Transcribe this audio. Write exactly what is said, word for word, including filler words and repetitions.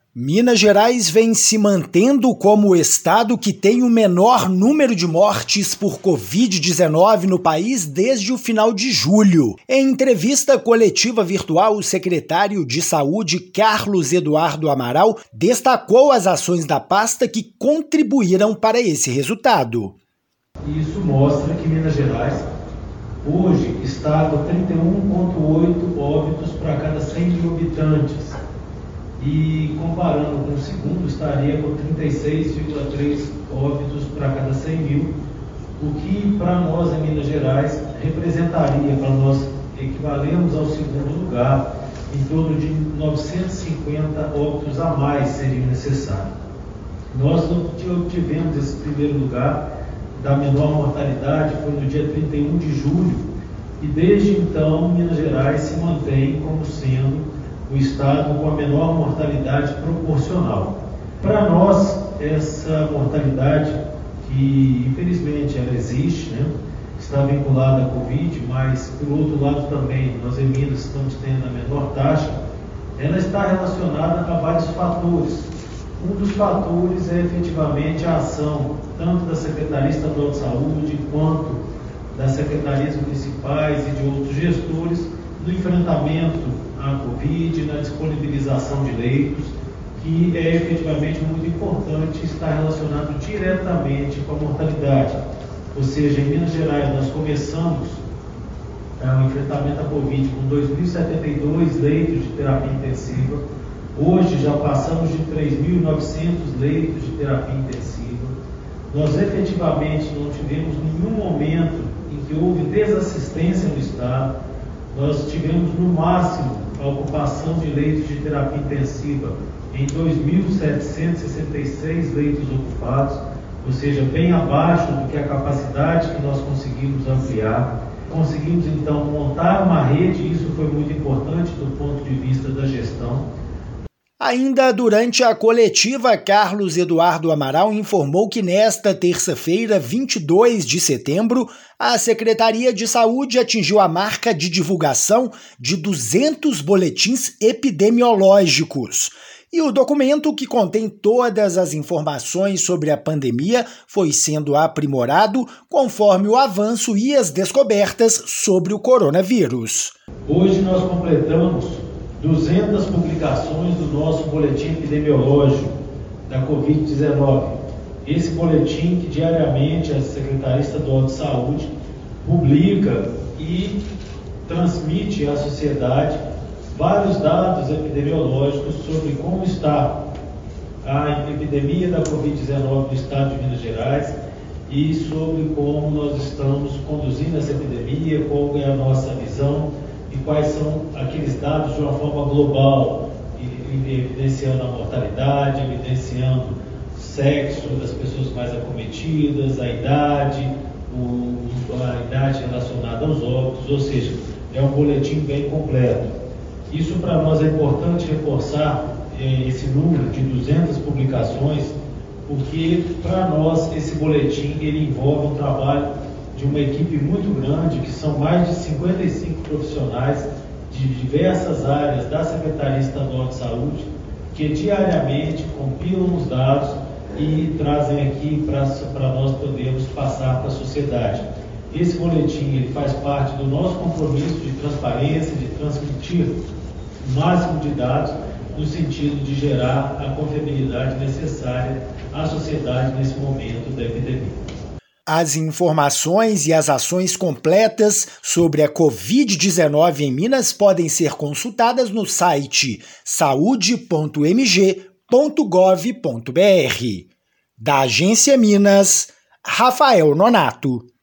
Minas Gerais vem se mantendo como o estado que tem o menor número de mortes por covid dezenove no país desde o final de julho. Em entrevista coletiva virtual, o secretário de Saúde, Carlos Eduardo Amaral, destacou as ações da pasta que contribuíram para esse resultado. Isso mostra que Minas Gerais hoje está com trinta e um vírgula oito óbitos para cada cem mil habitantes. E comparando com o segundo, estaria com trinta e seis vírgula três óbitos para cada cem mil, o que para nós em Minas Gerais representaria, para nós equivalemos ao segundo lugar, em torno de novecentos e cinquenta óbitos a mais seriam necessários. Nós obtivemos esse primeiro lugar da menor mortalidade, foi no dia trinta e um de julho, e desde então Minas Gerais se mantém como sendo o estado com a menor mortalidade proporcional. Para nós, essa mortalidade, que infelizmente ela existe, né, está vinculada à Covid, mas por outro lado também nós em Minas estamos tendo a menor taxa, ela está relacionada a vários fatores. Um dos fatores é efetivamente a ação tanto da Secretaria Estadual de Saúde quanto das secretarias municipais e de outros gestores no enfrentamento à Covid, na disponibilização de leitos, que é efetivamente muito importante, está relacionado diretamente com a mortalidade. Ou seja, em Minas Gerais nós começamos é, o enfrentamento à Covid com dois mil e setenta e dois leitos de terapia intensiva, hoje já passamos de três mil e novecentos leitos de terapia intensiva. Nós efetivamente não tivemos nenhum momento em que houve desassistência no estado. Nós tivemos no máximo a ocupação de leitos de terapia intensiva em dois mil setecentos e sessenta e seis leitos ocupados, ou seja, bem abaixo do que a capacidade que nós conseguimos ampliar. Conseguimos então montar uma rede, e isso foi muito importante do ponto de vista da gestão. Ainda durante a coletiva, Carlos Eduardo Amaral informou que nesta terça-feira, vinte e dois de setembro, a Secretaria de Saúde atingiu a marca de divulgação de duzentos boletins epidemiológicos. E o documento, que contém todas as informações sobre a pandemia, foi sendo aprimorado conforme o avanço e as descobertas sobre o coronavírus. Hoje nós completamos duzentas publicações do nosso boletim epidemiológico da covid dezenove. Esse boletim que diariamente a Secretaria Estadual de Saúde publica e transmite à sociedade vários dados epidemiológicos sobre como está a epidemia da covid dezenove no estado de Minas Gerais e sobre como nós estamos conduzindo essa epidemia, qual é a nossa visão e quais são aqueles dados de uma forma global, evidenciando a mortalidade, evidenciando o sexo das pessoas mais acometidas, a idade, o, a idade relacionada aos óbitos, ou seja, é um boletim bem completo. Isso para nós é importante reforçar eh, esse número de duzentas publicações, porque para nós esse boletim ele envolve um trabalho de uma equipe muito grande, que são mais de cinquenta e cinco profissionais de diversas áreas da Secretaria Estadual de Saúde, que diariamente compilam os dados e trazem aqui para nós podermos passar para a sociedade. Esse boletim ele faz parte do nosso compromisso de transparência, de transmitir o máximo de dados, no sentido de gerar a confiabilidade necessária à sociedade nesse momento da epidemia. As informações e as ações completas sobre a covid dezenove em Minas podem ser consultadas no site saúde ponto m g ponto gov ponto b r. Da Agência Minas, Rafael Nonato.